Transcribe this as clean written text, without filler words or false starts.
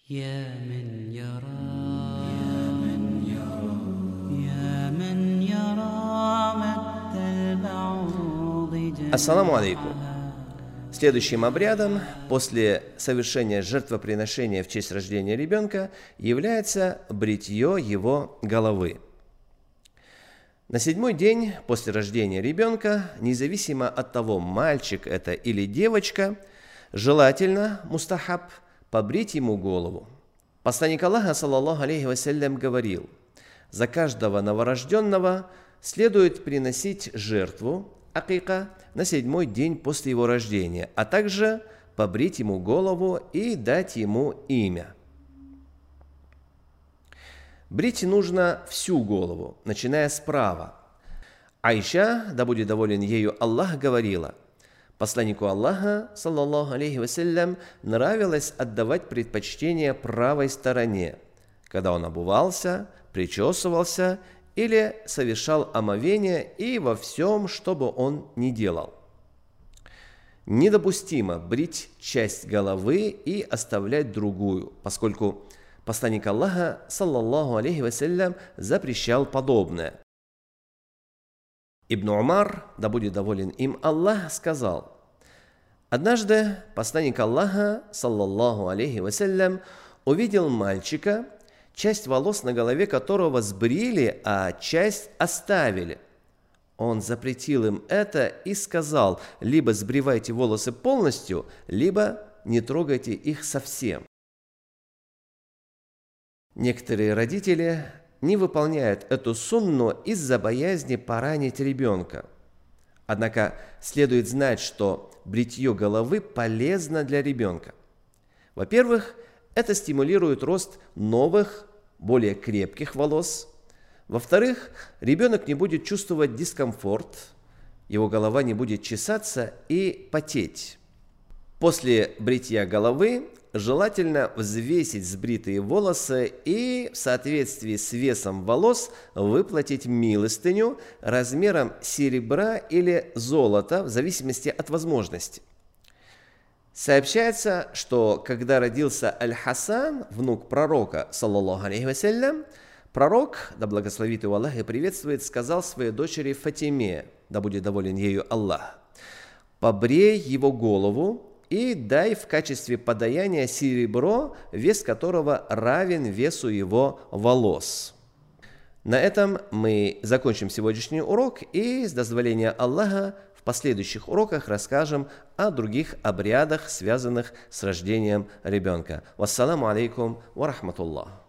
يا من يرى يا من يرى يا من يرى مد البعوض Ассаламу алейкум. Следующим обрядом после совершения жертвоприношения в честь рождения ребенка является бритье его головы. На 7-й день после рождения ребенка, независимо от того, мальчик это или девочка, желательно, мустахаб, побрить ему голову. Посланник Аллаха, саллаллаху алейхи вассалям, говорил: за каждого новорожденного следует приносить жертву, акика, на 7-й день после его рождения, а также побрить ему голову и дать ему имя. Брить нужно всю голову, начиная справа. Айша, да будет доволен ею Аллах, говорила: посланнику Аллаха, саллаллаху алейхи вассалям, нравилось отдавать предпочтение правой стороне, когда он обувался, причесывался или совершал омовение и во всем, что бы он ни делал. Недопустимо брить часть головы и оставлять другую, поскольку посланник Аллаха, саллаллаху алейхи вассалям, запрещал подобное. Ибн Умар, да будет доволен им Аллах, сказал: однажды посланник Аллаха, саллаллаху алейхи вассалям, увидел мальчика, часть волос на голове которого сбрили, а часть оставили. Он запретил им это и сказал: либо сбривайте волосы полностью, либо не трогайте их совсем. Некоторые родители не выполняют эту сунну из-за боязни поранить ребенка. Однако следует знать, что бритье головы полезно для ребенка. Во-первых, это стимулирует рост новых, более крепких волос. Во-вторых, ребенок не будет чувствовать дискомфорт, его голова не будет чесаться и потеть. После бритья головы желательно взвесить сбритые волосы и в соответствии с весом волос выплатить милостыню размером серебра или золота в зависимости от возможности. Сообщается, что когда родился Аль-Хасан, внук пророка, саллаллаху алейхи вассалям, пророк, да благословит его Аллах и приветствует, сказал своей дочери Фатиме, да будет доволен ею Аллах: побрей его голову и дай в качестве подаяния серебро, вес которого равен весу его волос. На этом мы закончим сегодняшний урок и, с дозволения Аллаха, в последующих уроках расскажем о других обрядах, связанных с рождением ребенка. Вассаламу алейкум ва рахматуллах.